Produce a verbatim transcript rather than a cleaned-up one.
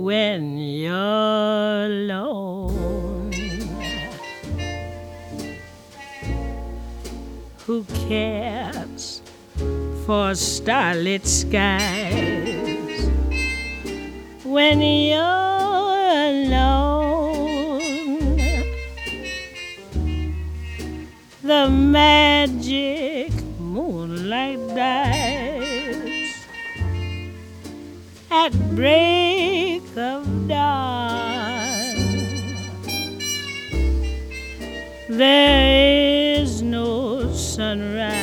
when you're alone. Who cares for starlit skies when you're alone? The magic moonlight dies at break of dawn. There is no sunrise